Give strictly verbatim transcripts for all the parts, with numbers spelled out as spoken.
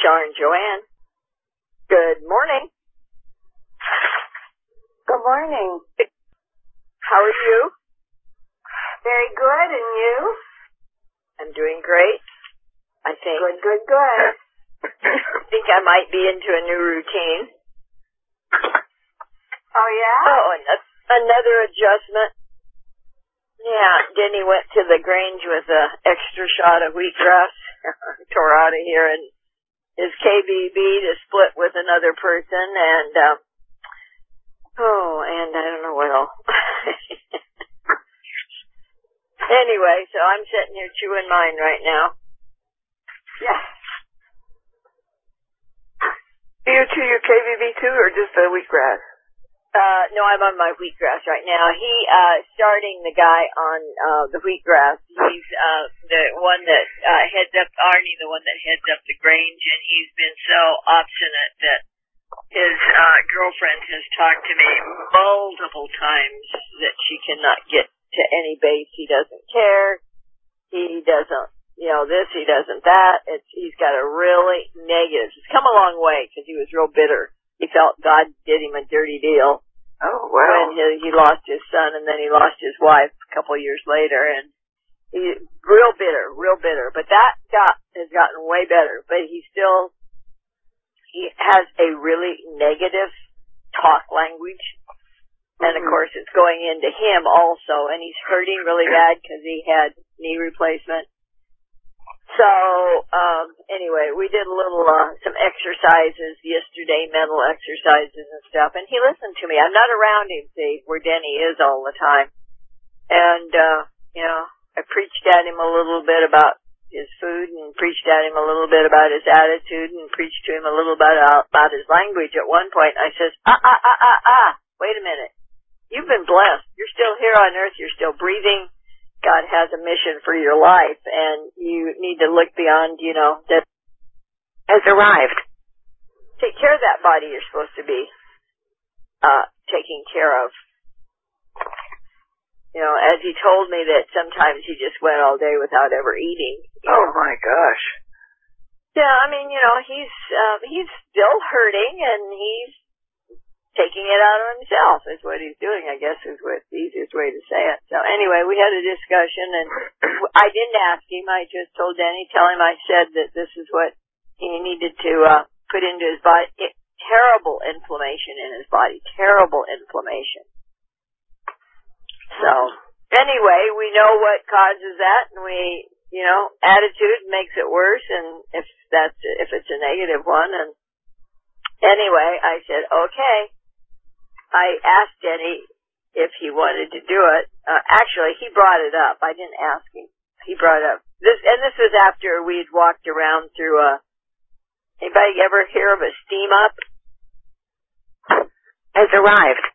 Char and Joanne. Good morning. Good morning. How are you? Very good, and you? I'm doing great, I think. Good, good, good. I think I might be into a new routine. Oh, yeah? Oh, an- another adjustment. Yeah, Denny went to the Grange with an extra shot of wheatgrass. Tore out of here, and his K B B to split with another person, and, uh, oh, and I don't know what else. Anyway, so I'm sitting here chewing mine right now. Yeah. Do you chew your K B B too, or just the wheatgrass? Uh, no, I'm on my wheatgrass right now. He, uh, starting the guy on, uh, the wheatgrass. He's, uh, the one that, uh, heads up, Arnie, the one that heads up the Grange, and he's been so obstinate that his, uh, girlfriend has talked to me multiple times that she cannot get to any base. He doesn't care. He doesn't, you know, this, he doesn't that. It's, he's got a really negative, it's come a long way because he was real bitter. He felt God did him a dirty deal. Oh, wow. When he, he lost his son and then he lost his wife a couple of years later, and he's real bitter, real bitter. But that got, has gotten way better, but he still, he has a really negative talk language. And of course it's going into him also, and he's hurting really bad because he had knee replacement. So, um, anyway, we did a little, uh, some exercises yesterday, mental exercises and stuff, and he listened to me. I'm not around him, see, where Denny is all the time. And, uh, you know, I preached at him a little bit about his food and preached at him a little bit about his attitude and preached to him a little bit about, about his language. At one point, I says, ah, ah, ah, ah, ah, wait a minute. You've been blessed. You're still here on earth. You're still breathing. God has a mission for your life, and you need to look beyond, you know, that Has arrived. take care of that body you're supposed to be uh taking care of. You know, as he told me that sometimes he just went all day without ever eating. Oh, my gosh. Yeah, I mean, you know, he's um, he's still hurting, and he's taking it out on himself is what he's doing, I guess, is what the easiest way to say it. So anyway, we had a discussion, and I didn't ask him. I just told Danny, tell him I said that this is what he needed to uh put into his body. It, terrible inflammation in his body, terrible inflammation. So anyway, we know what causes that, and we, you know, attitude makes it worse, and if that's, if it's a negative one, and anyway, I said, okay. I asked Denny if he wanted to do it. Uh, actually, he brought it up. I didn't ask him. He brought it up. This, and this was after we'd walked around through a, anybody ever hear of a steam up? Has arrived.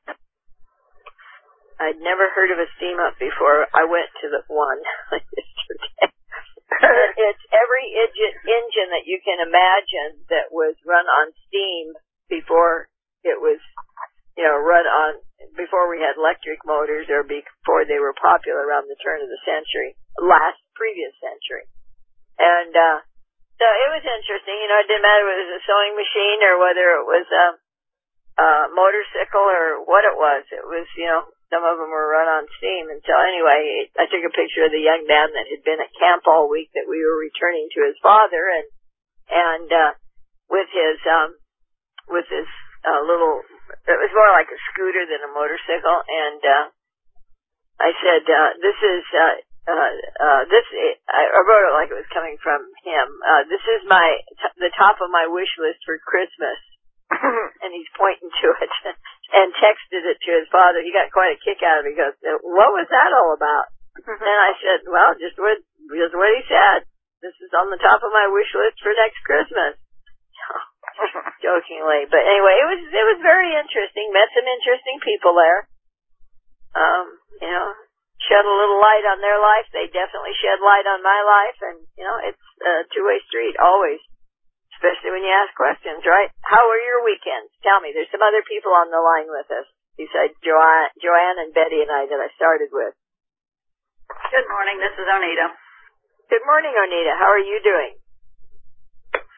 I'd never heard of a steam up before. I went to the one yesterday. It's every engine, engine that you can imagine that was run on steam before it was, you know, run on, before we had electric motors or before they were popular around the turn of the century, last, previous century. And, uh, so it was interesting, you know, it didn't matter whether it was a sewing machine or whether it was a, a motorcycle or what it was. It was, you know, some of them were run on steam. And so anyway, I took a picture of the young man that had been at camp all week that we were returning to his father, and, and, uh, with his, um, with his, uh, little, it was more like a scooter than a motorcycle, and, uh, I said, uh, this is, uh, uh, uh, this, I wrote it like it was coming from him. Uh, this is my, t- the top of my wish list for Christmas. And he's pointing to it and texted it to his father. He got quite a kick out of it. He goes, what was that all about? And I said, well, just what, just what he said. This is on the top of my wish list for next Christmas. Jokingly. But anyway, it was, it was very interesting. Met some interesting people there. Um, you know, shed a little light on their life. They definitely shed light on my life. And, you know, it's a two-way street, always. Especially when you ask questions, right? How were your weekends? Tell me. There's some other people on the line with us besides Joanne, Joanne and Betty and I that I started with. Good morning. This is Onita. Good morning, Onita. How are you doing? Well, I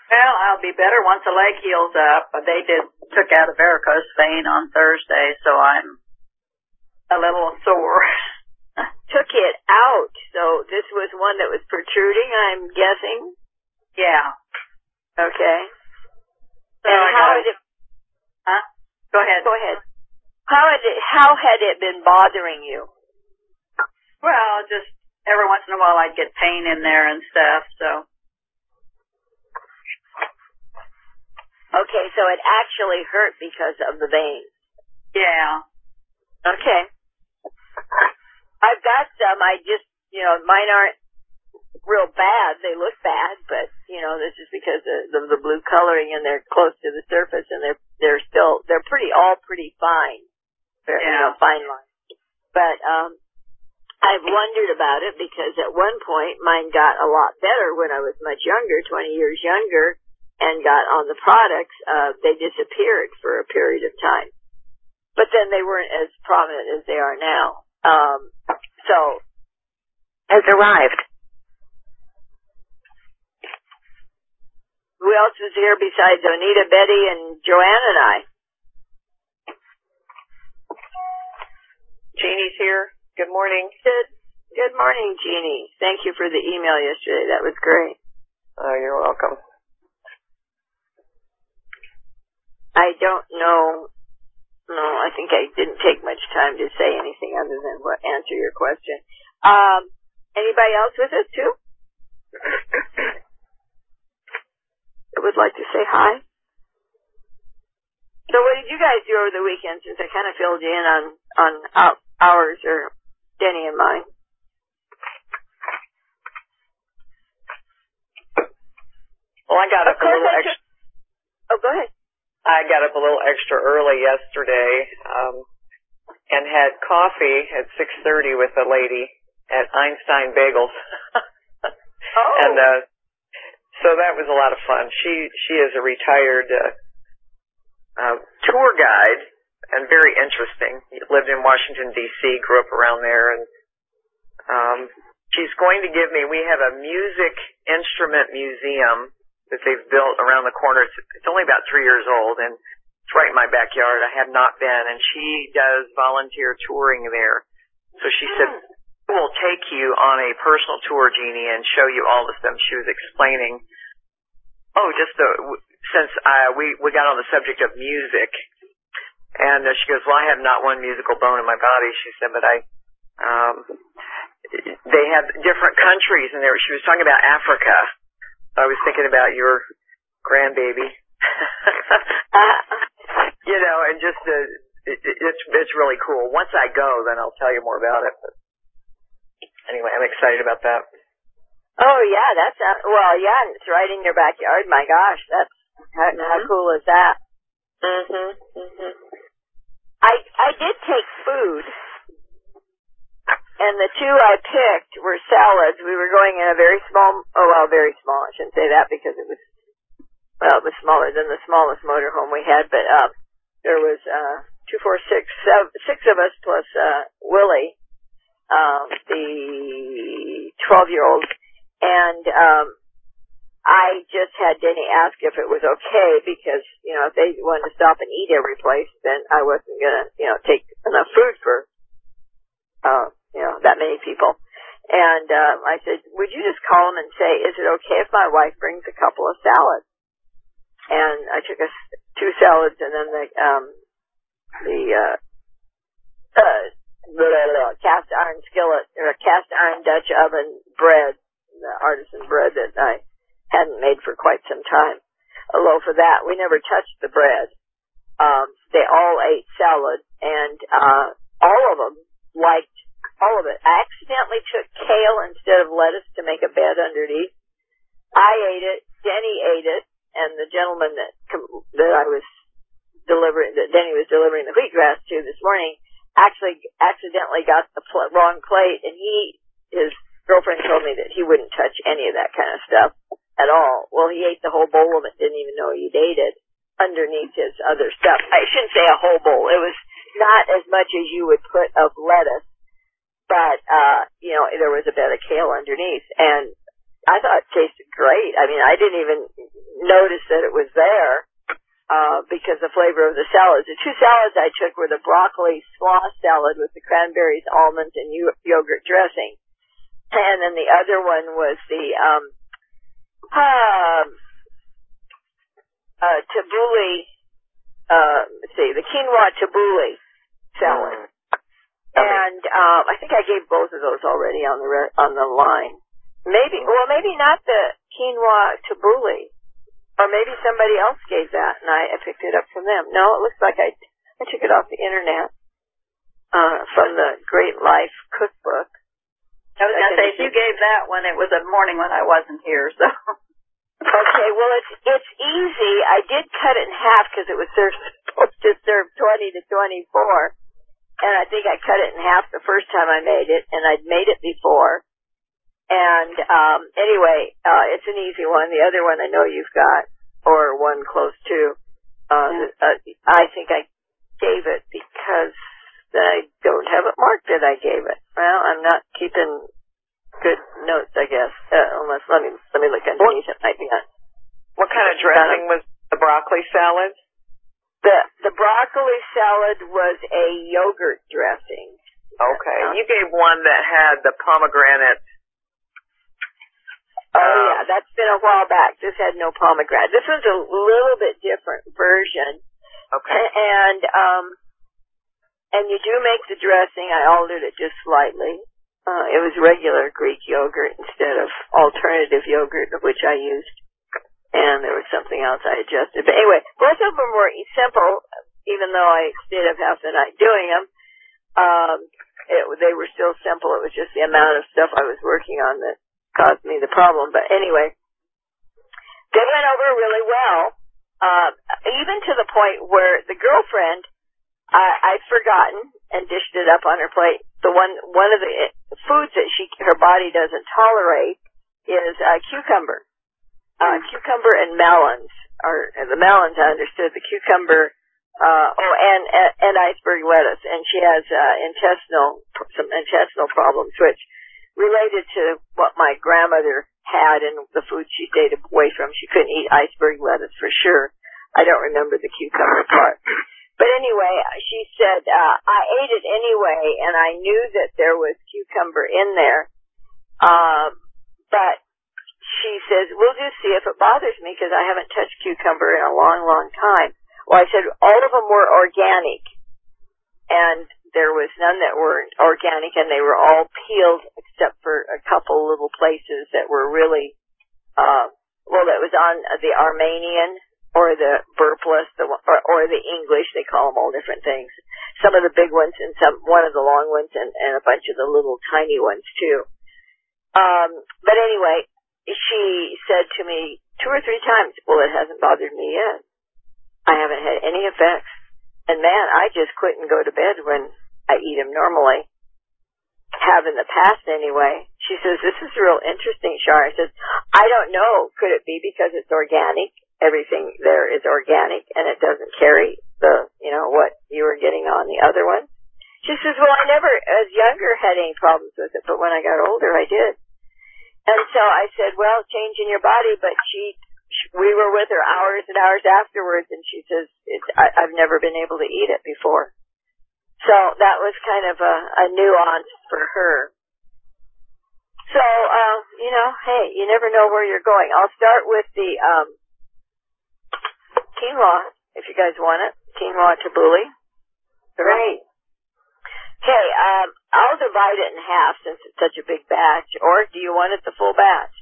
I'll be better once the leg heals up. They did took out a varicose vein on Thursday, so I'm a little sore. Took it out, so this was one that was protruding, I'm guessing? Yeah. Okay. So and I how gotta, had it... Huh? Go ahead. Go ahead. How had it, how had it been bothering you? Well, just every once in a while I'd get pain in there and stuff, so. Okay, so it actually hurt because of the veins. Yeah. Okay. I've got some, I just, you know, mine aren't real bad. They look bad, but, you know, this is because of the, the blue coloring and they're close to the surface and they're, they're still, they're pretty, all pretty fine. They're, Yeah. you know, fine lines. But, um, I've wondered about it because at one point mine got a lot better when I was much younger, twenty years younger, and got on the products. Uh, they disappeared for a period of time. But then they weren't as prominent as they are now. Um, so. Has arrived. Who else was here besides Onita, Betty, and Joanne and I? Jeannie's here. Good morning. Good, good morning, Jeannie. Thank you for the email yesterday. That was great. Oh, you're welcome. I don't know. No, I think I didn't take much time to say anything other than what, answer your question. Um, anybody else with us too? I would like to say hi. So what did you guys do over the weekend, since I kind of filled you in on, on ours, or Denny and mine? Well, I got up a little extra. Oh, go ahead. I got up a little extra early yesterday, um, and had coffee at six thirty with a lady at Einstein Bagels. Oh. And, uh, so that was a lot of fun. She, she is a retired, uh, uh, tour guide and very interesting. Lived in Washington, D C, grew up around there, and, um, she's going to give me, we have a music instrument museum that they've built around the corner. It's, it's only about three years old, and it's right in my backyard. I have not been, and she does volunteer touring there. So she said, we'll take you on a personal tour, Jeannie, and show you all the stuff. She was explaining, oh, just the, since uh, we, we got on the subject of music, and uh, she goes, well, I have not one musical bone in my body, she said, but I, um, they have different countries, and there, she was talking about Africa. I was thinking about your grandbaby. You know, and just, uh, it, it's, it's really cool. Once I go, then I'll tell you more about it. But anyway, I'm excited about that. Oh, yeah, that's, uh, well, yeah, it's right in your backyard. My gosh, that's, how, mm-hmm. how cool is that? Mm-hmm. Mm-hmm. I, I did take food. And the two I picked were salads. We were going in a very small, oh, well, very small. I shouldn't say that because it was, well, it was smaller than the smallest motorhome we had. But um, there was uh, two, four, six, seven, six of us plus uh, Willie, um, the twelve-year-old. And um, I just had Denny ask if it was okay because, you know, if they wanted to stop and eat every place, then I wasn't going to, you know, take enough food for uh you know, that many people. And um, I said, would you just call them and say, is it okay if my wife brings a couple of salads? And I took us two salads and then the um, the uh, uh, blah, blah, blah, cast iron skillet, or cast iron Dutch oven bread, the artisan bread that I hadn't made for quite some time. A loaf of that. We never touched the bread. Um, they all ate salad, and uh, all of them liked all of it. I accidentally took kale instead of lettuce to make a bed underneath. I ate it. Denny ate it, and the gentleman that that I was delivering, that Denny was delivering the wheatgrass to this morning, actually accidentally got the pl- wrong plate, and he, his girlfriend told me that he wouldn't touch any of that kind of stuff at all. Well, he ate the whole bowl of it, didn't even know he'd ate it underneath his other stuff. I shouldn't say a whole bowl. It was not as much as you would put of lettuce. But, uh, you know, there was a bed of kale underneath. And I thought it tasted great. I mean, I didn't even notice that it was there, uh, because the flavor of the salads. The two salads I took were the broccoli slaw salad with the cranberries, almonds, and yogurt dressing. And then the other one was the, um, um, uh, tabbouleh, uh, let's see, the quinoa tabbouleh salad. And, um, I think I gave both of those already on the, re- on the line. Maybe, well, maybe not the quinoa tabbouleh, or maybe somebody else gave that, and I, I picked it up from them. No, it looks like I, I took it off the internet, uh, from the Great Life cookbook. I was going to say, if you gave that one, it was a morning when I wasn't here, so. Okay, well, it's, it's easy. I did cut it in half because it was served, supposed to serve twenty to twenty-four, and I think I cut it in half the first time I made it, and I'd made it before. And, um, anyway, uh, it's an easy one. The other one I know you've got, or one close to, uh, uh, I think I gave it because I don't have it marked that I gave it. Well, I'm not keeping good notes, I guess, uh, unless, let me, let me look underneath it. Might be on. What kind of dressing was the broccoli salad? The, the broccoli salad was a yogurt dressing. Okay. Um, you gave one that had the pomegranate. Oh, um, yeah, that's been a while back. This had no pomegranate. This was a little bit different version. Okay. And, um, and you do make the dressing. I altered it just slightly. Uh, it was regular Greek yogurt instead of alternative yogurt, which I used. And there was something else I adjusted. But anyway, both of them were simple, even though I stayed up half the night doing them. Um, it, they were still simple. It was just the amount of stuff I was working on that caused me the problem. But anyway, they went over really well, uh, even to the point where the girlfriend, I, I'd forgotten and dished it up on her plate. The one, one of the foods that she, her body doesn't tolerate is uh, cucumber. Uh, cucumber and melons are, the melons I understood, the cucumber, uh, oh, and, and, and iceberg lettuce. And she has, uh, intestinal, some intestinal problems, which related to what my grandmother had and the food she stayed away from. She couldn't eat iceberg lettuce for sure. I don't remember the cucumber part. But anyway, she said, uh, I ate it anyway, and I knew that there was cucumber in there. Um, but she says, we'll just see if it bothers me because I haven't touched cucumber in a long, long time. Well, I said all of them were organic, and there was none that weren't organic, and they were all peeled except for a couple little places that were really, uh, well, that was on the Armenian or the burpless, the, or, or the English. They call them all different things. Some of the big ones and some, one of the long ones and, and a bunch of the little tiny ones too. Um, but anyway, she said to me two or three times, well, it hasn't bothered me yet. I haven't had any effects. And man, I just couldn't go to bed when I eat them normally. Have in the past anyway. She says, this is real interesting, Shar. I says, I don't know. Could it be because it's organic? Everything there is organic and it doesn't carry the, you know, what you were getting on the other one. She says, well, I never, as younger, had any problems with it, but when I got older, I did. And so I said, well, change in your body, but she, we were with her hours and hours afterwards, and she says, it's, I, I've never been able to eat it before. So that was kind of a, a nuance for her. So, uh, you know, hey, you never know where you're going. I'll start with the um, quinoa, if you guys want it. Quinoa tabbouleh. Great. Okay, um, I'll divide it in half since it's such a big batch. Or do you want it the full batch?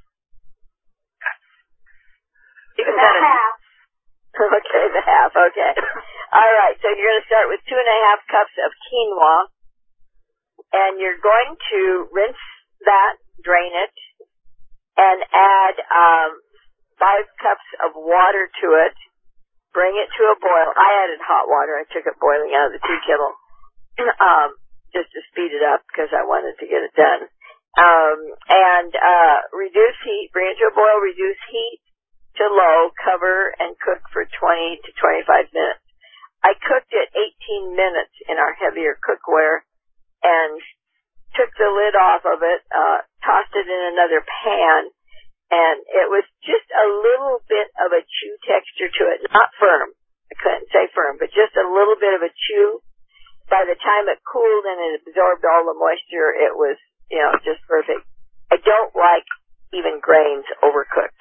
You can the half. Okay, the half. Okay. All right. So you're going to start with two and a half cups of quinoa, and you're going to rinse that, drain it, and add um, five cups of water to it. Bring it to a boil. I added hot water. I took it boiling out of the tea kettle, um, just to speed it up because I wanted to get it done. Um, and uh, reduce heat. Bring it to a boil. Reduce heat to low, cover, and cook for twenty to twenty-five minutes. I cooked it eighteen minutes in our heavier cookware and took the lid off of it, uh, tossed it in another pan, and it was just a little bit of a chew texture to it, not firm. I couldn't say firm, but just a little bit of a chew. By the time it cooled and it absorbed all the moisture, it was, you know, just perfect. I don't like even grains overcooked.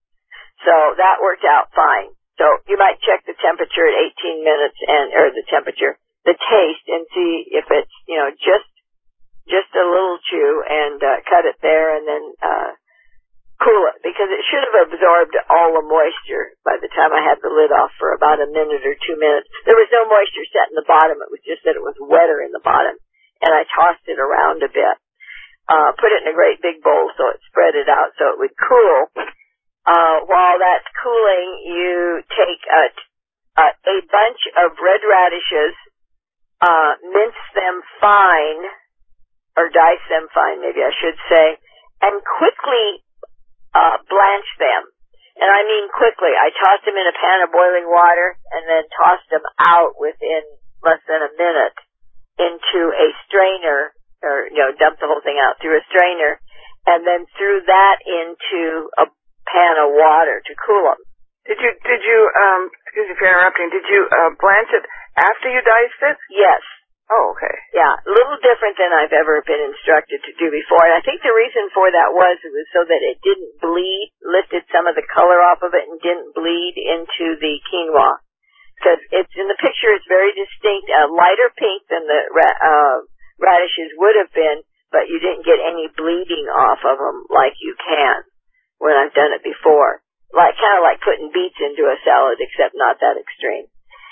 So that worked out fine. So you might check the temperature at eighteen minutes and, or the temperature, the taste, and see if it's, you know, just, just a little chew, and, uh, cut it there and then, uh, cool it, because it should have absorbed all the moisture by the time I had the lid off for about a minute or two minutes. There was no moisture set in the bottom. It was just that it was wetter in the bottom. And I tossed it around a bit. Uh, put it in a great big bowl so it spread it out so it would cool. Uh, while that's cooling, you take a, a, a bunch of red radishes, uh, mince them fine, or dice them fine, maybe I should say, and quickly Uh, blanch them. And I mean quickly. I tossed them in a pan of boiling water and then tossed them out within less than a minute into a strainer, or, you know, dumped the whole thing out through a strainer, and then threw that into a pan of water to cool them. Did you, did you, um, excuse me for interrupting, did you, uh, blanch it after you diced it? Yes. Oh, okay. Yeah, a little different than I've ever been instructed to do before. And I think the reason for that was it was so that it didn't bleed, lifted some of the color off of it and didn't bleed into the quinoa. Because it's in the picture, it's very distinct, a lighter pink than the ra- uh, radishes would have been, but you didn't get any bleeding off of them like you can when I've done it before. Like, kind of like putting beets into a salad, except not that extreme.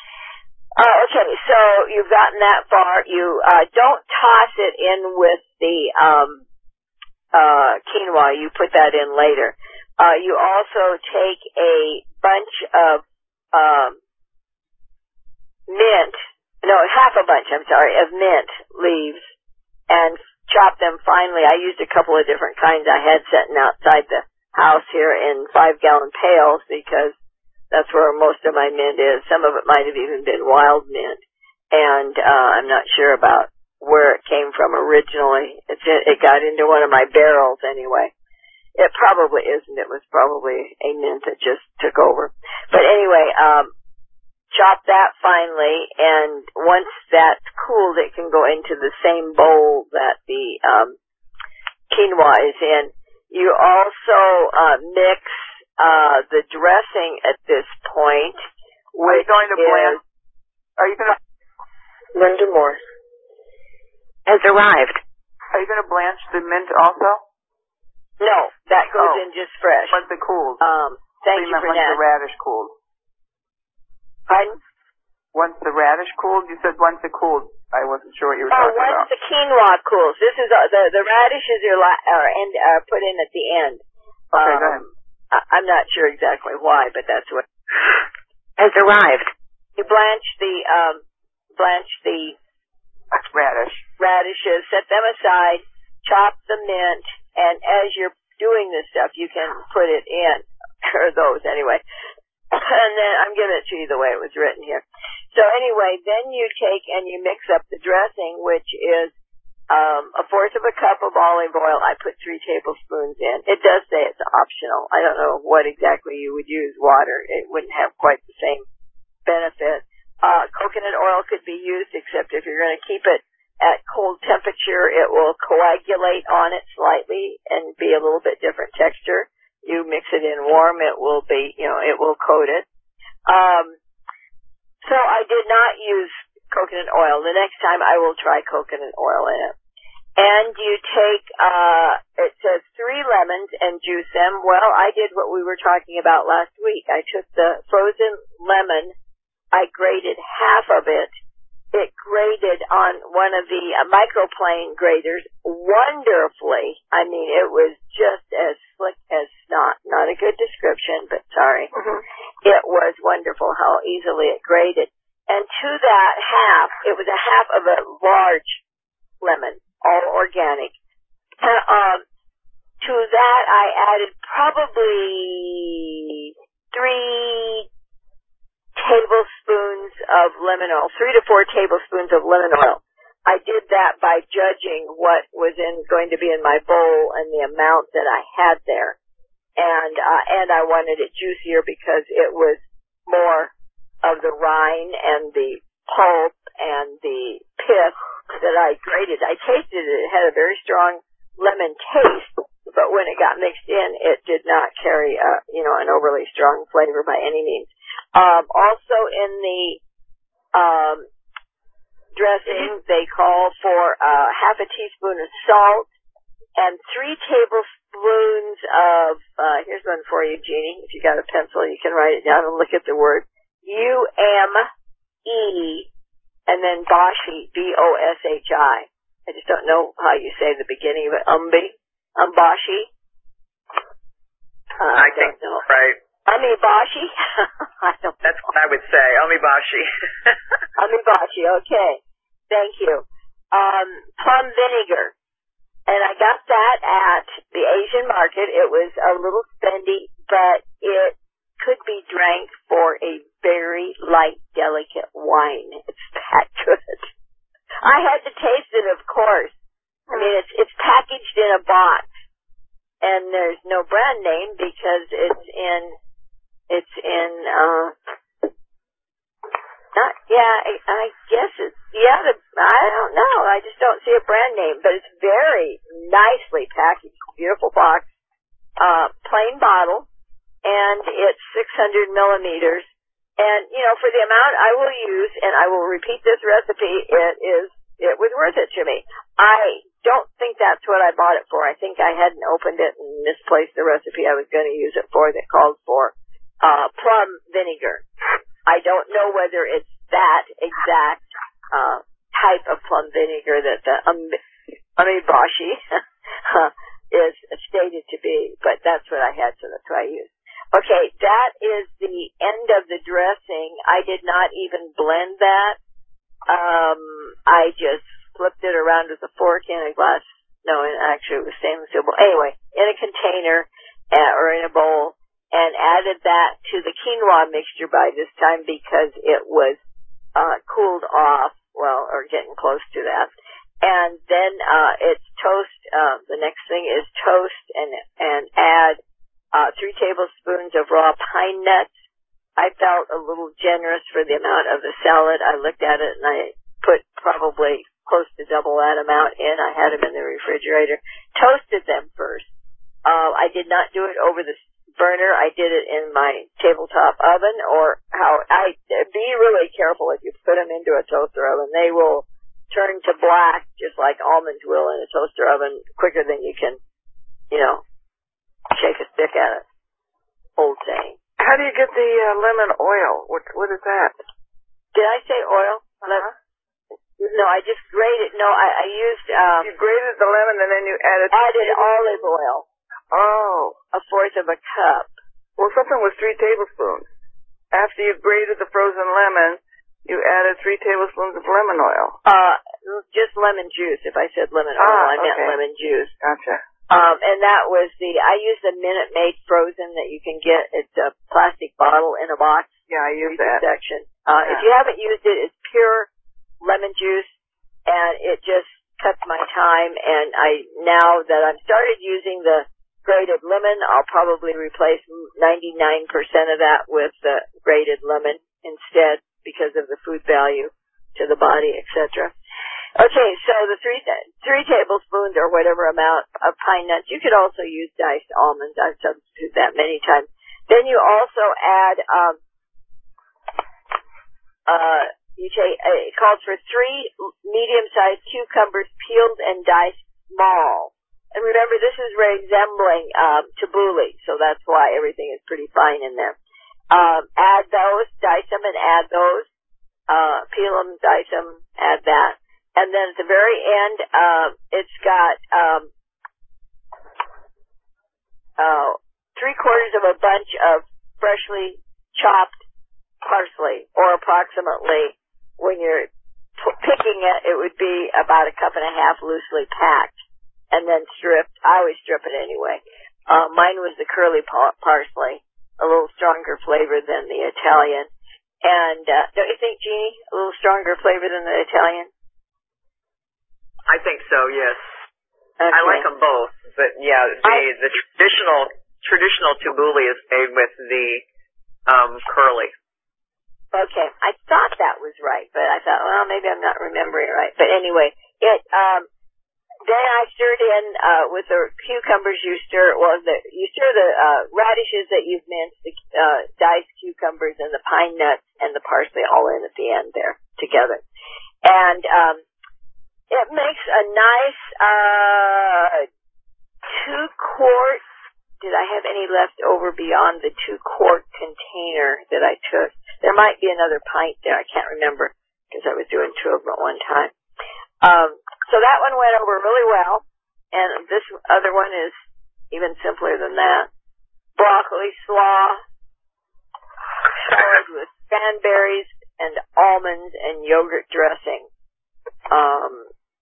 Uh, okay, so you've gotten that far. You uh, don't toss it in with the um, uh, quinoa. You put that in later. Uh, you also take a bunch of um, mint, no, half a bunch, I'm sorry, of mint leaves, and chop them finely. I used a couple of different kinds I had sitting outside the house here in five-gallon pails because that's where most of my mint is. Some of it might have even been wild mint. And uh I'm not sure about where it came from originally. It's, it got into one of my barrels anyway. It probably isn't. It was probably a mint that just took over. But anyway, um chop that finely, and once that's cooled, it can go into the same bowl that the um quinoa is in. You also uh mix Uh, the dressing at this point, which are you going to blend? Are you going to? Linda Moore has arrived. Are you going to blanch the mint also? No, that goes oh. in just fresh. Once it cools. Um, thank so you, you for once that. Once the radish cooled. Pardon? Once the radish cooled, you said once it cooled. I wasn't sure what you were oh, talking about. Oh, once the quinoa cools. This is uh, the the radishes are, li- are, end, are put in at the end. Okay, um, go ahead. I'm not sure exactly why, but that's what has arrived. You blanch the um, blanch the radish radishes, set them aside, chop the mint, and as you're doing this stuff, you can put it in, or those anyway. And then I'm giving it to you the way it was written here. So anyway, then you take and you mix up the dressing, which is Um, a fourth of a cup of olive oil. I put three tablespoons in. It does say it's optional. I don't know what exactly you would use. Water. It wouldn't have quite the same benefit. Uh, coconut oil could be used, except if you're going to keep it at cold temperature, it will coagulate on it slightly and be a little bit different texture. You mix it in warm, it will be, you know, it will coat it. Um, so I did not use coconut oil. The next time I will try coconut oil in it. And you take, uh, it says three lemons and juice them. Well, I did what we were talking about last week. I took the frozen lemon, I grated half of it. It grated on one of the uh, microplane graters wonderfully. I mean, it was just as slick as snot. Not a good description, but sorry. Mm-hmm. It was wonderful how easily it grated. And to that half, it was a half of a large lemon, all organic. And, um, to that, I added probably three tablespoons of lemon oil, three to four tablespoons of lemon oil. I did that by judging what was in going to be in my bowl and the amount that I had there. and uh, and I wanted it juicier because it was more of the rind and the pulp and the pith that I grated. I tasted it; it had a very strong lemon taste, but when it got mixed in, it did not carry a you know an overly strong flavor by any means. Um, also in the um, dressing, they call for uh, half a teaspoon of salt and three tablespoons of, uh, here's one for you, Jeannie. If you got a pencil, you can write it down and look at the word. U M E and then Boshi, B O S H I. I just don't know how you say the beginning of it. Umbi, Umbashi. Uh, I, I think know. Right. Amibashi? I don't That's know. what I would say. Amibashi. Amibashi, okay. Thank you. Um, plum vinegar. And I got that at the Asian market. It was a little spendy, but it could be drank for a very light, delicate wine. It's that good. I had to taste it, of course. I mean, it's it's packaged in a box, and there's no brand name because it's in it's in uh not yeah I, I guess it's yeah the, I don't know I just don't see a brand name, but it's very nicely packaged, beautiful box, uh plain bottle, and it's six hundred millimeters. And, you know, for the amount I will use, and I will repeat this recipe, it is, it was worth it to me. I don't think that's what I bought it for. I think I hadn't opened it and misplaced the recipe I was going to use it for that called for, uh, plum vinegar. I don't know whether it's that exact, uh, type of plum vinegar that the um, Amibashi is stated to be, but that's what I had, so that's what I used. Okay, that is the end of the dressing. I did not even blend that. Um, I just flipped it around with a fork in a glass. No, actually it was stainless steel bowl. Anyway, in a container uh, or in a bowl, and added that to the quinoa mixture by this time because it was uh, cooled off, well, or getting close to that. And then uh, it's toast. Uh, the next thing is toast and and add Uh, three tablespoons of raw pine nuts. I felt a little generous for the amount of the salad. I looked at it and I put probably close to double that amount in. I had them in the refrigerator. Toasted them first. Uh, I did not do it over the burner. I did it in my tabletop oven, or how I be really careful if you put them into a toaster oven. They will turn to black just like almonds will in a toaster oven quicker than you can, you know, shake a stick at it. Old saying. How do you get the uh, lemon oil? What What is that? Did I say oil? Uh-huh. No, I just grated. No, I, I used. Um, you grated the lemon and then you added. Added olive oil. Oh. A fourth of a cup. Well, something was three tablespoons. After you grated the frozen lemon, you added three tablespoons of lemon oil. Uh, just lemon juice. If I said lemon oil, ah, I meant okay. lemon juice. Gotcha. Um, and that was the, I used the Minute Maid frozen that you can get. It's a plastic bottle in a box. Yeah, I used that. Section. Uh, yeah. If you haven't used it, it's pure lemon juice, and it just cuts my time. And I, now that I've started using the grated lemon, I'll probably replace ninety-nine percent of that with the grated lemon instead because of the food value to the body, et cetera. Okay, so the three three tablespoons or whatever amount of pine nuts. You could also use diced almonds. I've substituted that many times. Then you also add, um, uh, you take, uh, it calls for three medium-sized cucumbers peeled and diced small. And remember, this is resembling um, tabbouleh, so that's why everything is pretty fine in there. Um, add those, dice them, and add those. Uh, peel them, dice them, add that. And then at the very end, uh, it's got um, uh, three quarters of a bunch of freshly chopped parsley, or approximately, when you're p- picking it, it would be about a cup and a half loosely packed, and then stripped. I always strip it anyway. Uh, mine was the curly pa- parsley, a little stronger flavor than the Italian. And uh, don't you think, Jeannie, a little stronger flavor than the Italian? I think so, yes. Okay. I like them both, but yeah, the I, the traditional traditional tabbouleh is made with the um, curly. Okay, I thought that was right, but I thought, well, maybe I'm not remembering it right. But anyway, it um. Then I stirred in uh, with the cucumbers. You stir well, the you stir the uh, radishes that you've minced, the uh, diced cucumbers, and the pine nuts and the parsley all in at the end there together, and um, it makes a nice uh, two quart. Did I have any left over beyond the two quart container that I took? There might be another pint there. I can't remember because I was doing two of them at one time. Um, so that one went over really well, and this other one is even simpler than that. Broccoli slaw, salad with cranberries and almonds and yogurt dressing. Um,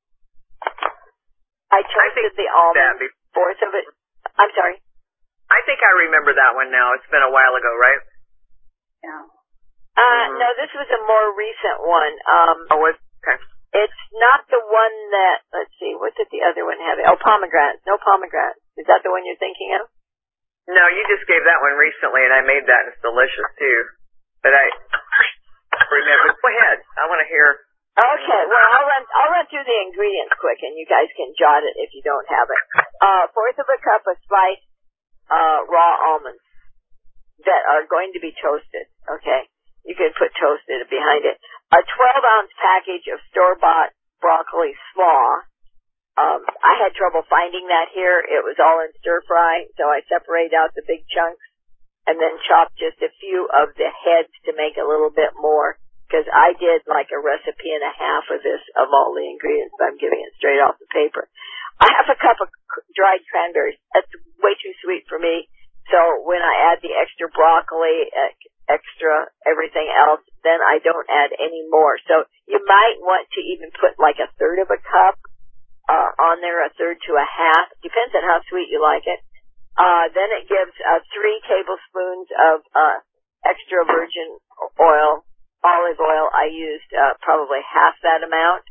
I toasted the almonds, fourth of it. I'm sorry. I think I remember that one now. It's been a while ago, right? Yeah. Uh, mm-hmm. No, this was a more recent one. Um, oh, it's, okay. It's not the one that, let's see, what did the other one have? Oh, pomegranates. No pomegranates. Is that the one you're thinking of? No, you just gave that one recently, and I made that, and it's delicious, too. But I remember. Go ahead. I want to hear. Okay, well, I'll run, I'll run through the ingredients quick, and you guys can jot it if you don't have it. Uh, fourth of a cup of spiced, uh, raw almonds that are going to be toasted, okay? You can put toasted behind it. A twelve ounce package of store-bought broccoli slaw. Um, I had trouble finding that here. It was all in stir-fry, so I separated out the big chunks and then chopped just a few of the heads to make a little bit more, because I did like a recipe and a half of this, of all the ingredients, but I'm giving it straight off the paper. A half a cup of dried cranberries. That's way too sweet for me, so when I add the extra broccoli, uh, extra everything else, then I don't add any more. So you might want to even put like a third of a cup uh, on there, a third to a half. Depends on how sweet you like it. Uh, then it gives uh, three tablespoons of uh, extra virgin oil, olive oil. I used uh, probably half that amount.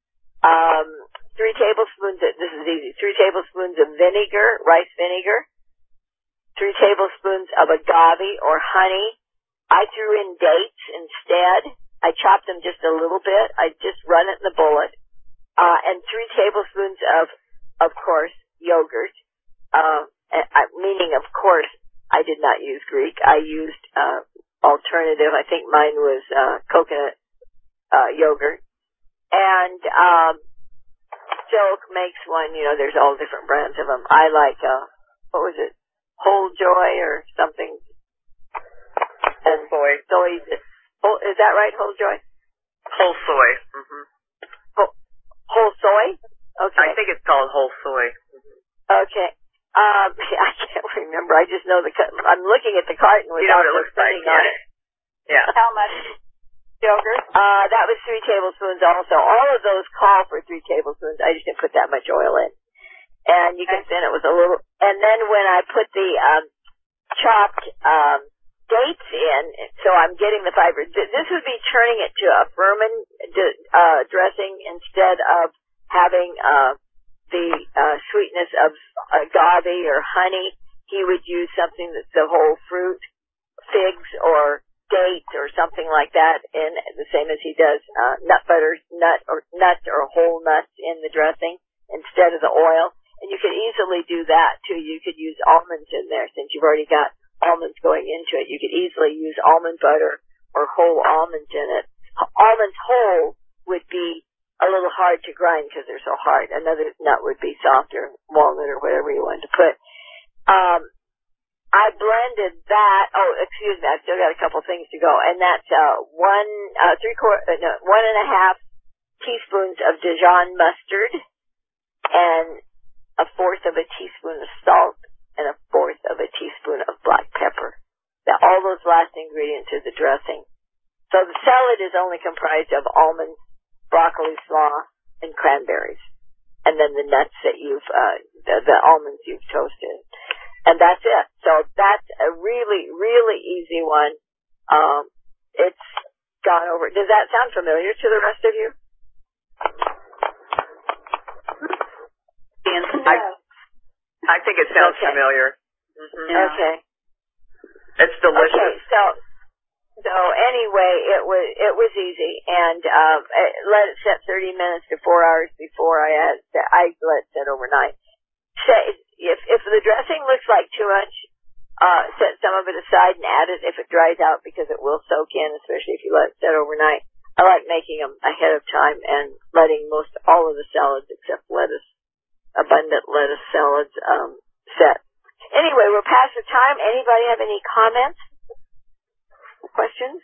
Um, three tablespoons, of, this is easy, three tablespoons of vinegar, rice vinegar. Three tablespoons of agave or honey. I threw in dates instead. I chopped them just a little bit. I just run it in the bullet. Uh, and three tablespoons of, of course, yogurt. Uh, I, meaning, of course, I did not use Greek. I used, uh, alternative. I think mine was, uh, coconut, uh, yogurt. And, um, Silk makes one, you know, there's all different brands of them. I like, uh, what was it? Whole Joy or something. Whole soy. Soy. Is that right, Whole Joy? Whole soy. Mm-hmm. Whole, whole soy? Okay. I think it's called whole soy. Okay. Um, I can't remember. I just know the. I'm looking at the carton without you know what it looks like. on Yeah. it. Yeah. How much yogurt? Uh, that was three tablespoons also. All of those call for three tablespoons. I just didn't put that much oil in. And you can thin it with a little. And then when I put the um, chopped um, dates in, so I'm getting the fiber. This would be turning it to a Furman uh, dressing instead of having uh, the uh, sweetness of agave or honey. He would use something that's the whole fruit, figs or dates or something like that, in the same as he does uh, nut butter, nut or nuts or whole nuts in the dressing instead of the oil. And you could easily do that too. You could use almonds in there since you've already got almonds going into it. You could easily use almond butter or whole almonds in it. Almonds whole would be a little hard to grind because they're so hard. Another nut would be softer, walnut or whatever you wanted to put. Um, I blended that. Oh, excuse me. I've still got a couple things to go, and that's uh, one, uh, three quarter, uh, no, one and a half teaspoons of Dijon mustard, and a fourth of a teaspoon of salt, and a fourth of a teaspoon of black pepper. Now, all those last ingredients are the dressing. So the salad is only comprised of almonds, broccoli slaw, and cranberries, and then the nuts that you've, uh, the, the almonds you've toasted. And that's it. So that's a really, really easy one. Um, it's gone over. Does that sound familiar to the rest of you? I, I think it sounds okay. familiar. Mm-hmm. Yeah. Okay. It's delicious. Okay, so so anyway, it was it was easy, and um, I let it set thirty minutes to four hours before I had I let it set overnight. Say if if the dressing looks like too much, uh, set some of it aside and add it if it dries out because it will soak in, especially if you let it set overnight. I like making them ahead of time and letting most all of the salads except lettuce, abundant lettuce salads, um, set. Anyway, we're past the time. Anybody have any comments? Questions?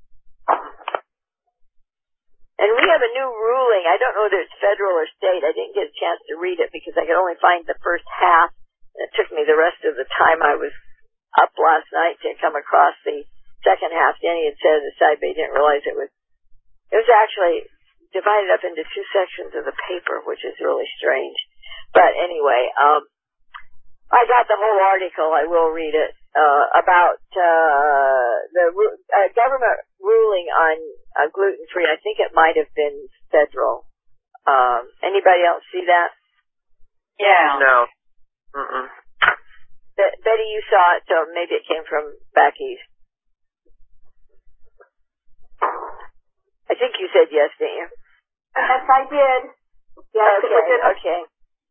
And we have a new ruling. I don't know whether it's federal or state. I didn't get a chance to read it because I could only find the first half. And it took me the rest of the time I was up last night to come across the second half. Danny had said aside, but he didn't realize it was, it was actually divided up into two sections of the paper, which is really strange. But anyway, um, I got the whole article. I will read it. Uh, about, uh, the, uh, government ruling on, uh, gluten-free. I think it might have been federal. Um, anybody else see that? Yeah. No. Mm-mm. Be- Betty, you saw it, so maybe it came from back east. I think you said yes, didn't you? Yes, I did. Yes, it was Okay, in the okay.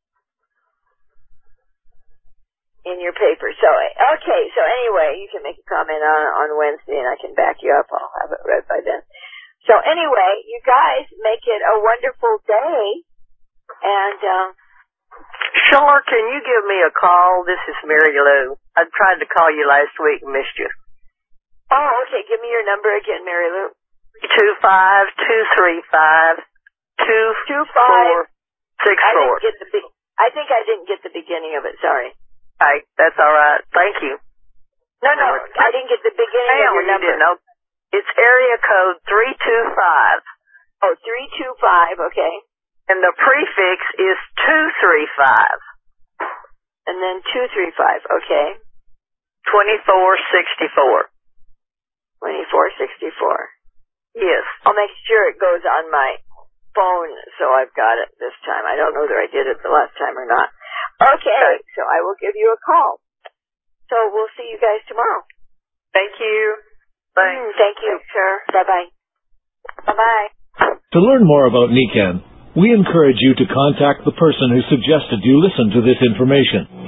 In your paper. So, okay, so anyway, you can make a comment on, on Wednesday and I can back you up. I'll have it read by then. So anyway, you guys make it a wonderful day. And, um, Shar, can you give me a call? This is Mary Lou. I tried to call you last week and missed you. oh, okay, give me your number again, Mary Lou. Two five two three five two Two five. four six I four. didn't get the be- I think I didn't get the beginning of it, sorry. Hey, that's all right. Thank you. No, no, I didn't get the beginning Hang of on, your you number. didn't know. It's area code three two five. Oh, three two five, okay. And the prefix is two three five. And then two three five, okay. twenty-four sixty-four. Twenty-four sixty-four. Yes. I'll make sure it goes on my phone so I've got it this time. I don't know whether I did it the last time or not. Okay, so I will give you a call. So we'll see you guys tomorrow. Thank you. Thanks. Mm, thank you, sir. Bye-bye. Bye-bye. To learn more about NECAN, we encourage you to contact the person who suggested you listen to this information.